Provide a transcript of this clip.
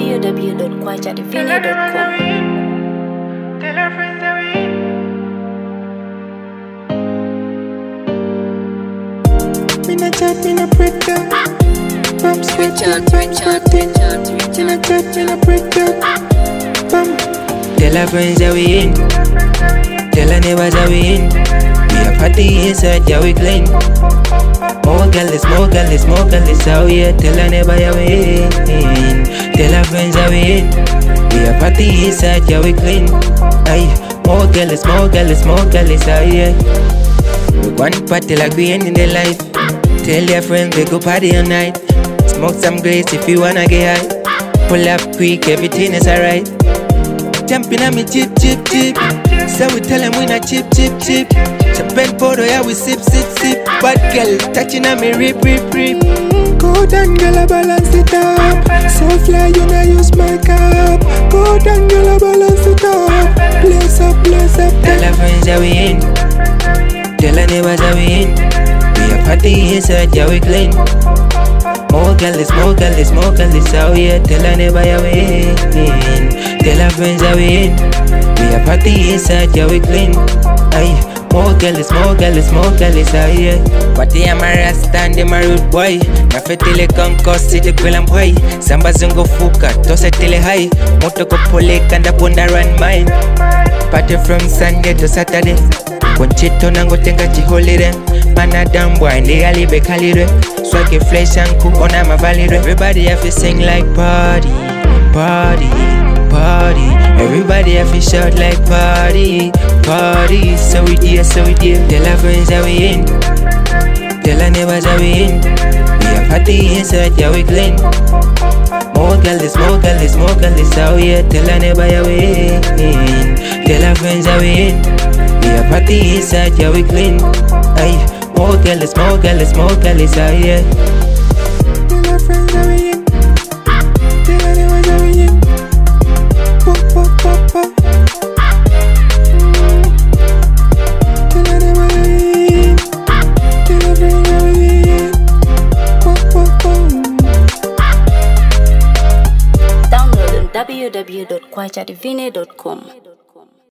www.kwajadivine.com. Tell her friends that we in. Me not chat, me not break down. Bam, Richard. me not chat, me not break down. Bam. Tell her friends that we in. Tell her neighbors that we in. We a party inside, yeah we clean. More girls, oh yeah. Tell her neighbor yeah we in. Tell her friends that we in. We a party inside, yeah we clean. Aye, more girls, oh yeah. We want party like we end in the life. Tell your friends we go party all night. Smoke some grace if you wanna get high. Pull up quick, everything is alright. Jumping on me chip. So we tell them we not chip. Champagne photo, yeah we sip. Bad girl touching on me rip. Go down girl, I balance it up. So fly, you know use my cup. Go down girl, I balance it up. Bless up. Tell our friends that we in. Tell our neighbors that we in. We a party inside, yeah we clean. More girls, oh yeah. Tell our neighbor yeah we in. Tell our friends that we in. We a party inside, yeah we clean. Aye, more girls, oh yeah. Party I'm a rasta and them a rude boy. Na fetile concourse city kwilam boy. Samba zungo fuka, tose tile high. Moto ko pole kanda punda run mine. Party from Sunday to Saturday. Konchito nango tenga holiday. Mana down boy, nigga libe kalire. Swag flesh and cook on my valid. Everybody have to sing like party. Everybody have to shout like party. So we dear. Tell our friends that we in. Tell our neighbors that we in. We a party inside, yeah we clean. More girls, oh yeah. Tell our neighbor yeah we in. Tell our friends that we in. We a party inside, yeah we clean. Aye, more girls, oh yeah. Tell our friends that we in. Tell our neighbors that we in. Pop. Tell our neighbors that we in. Tell our friends that we in. Pop. Download on www.kwajadivine.com.